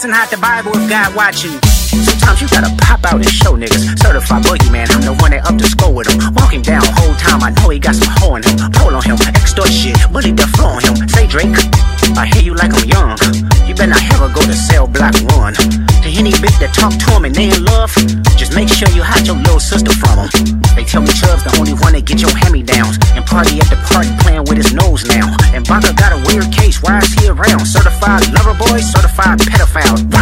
passing out the Bible if God watching. Sometimes you gotta pop out and show niggas. Certified boogeyman, I'm the one that up to score with him. Walk him down, whole time I know he got some hoe in him. Pull on him, extort shit, bully the floor on him. Say Drake, I hear you like I'm young. You better not ever go to cell block 1. To any bitch that talk to him and they in love, just make sure you hide your little sister from him. They tell me Chubb's the only one that get your hand-me-downs, and party at the party playing with his nose now. And Baka got a weird case, why is he around? Certified lover boy, certified pedophile.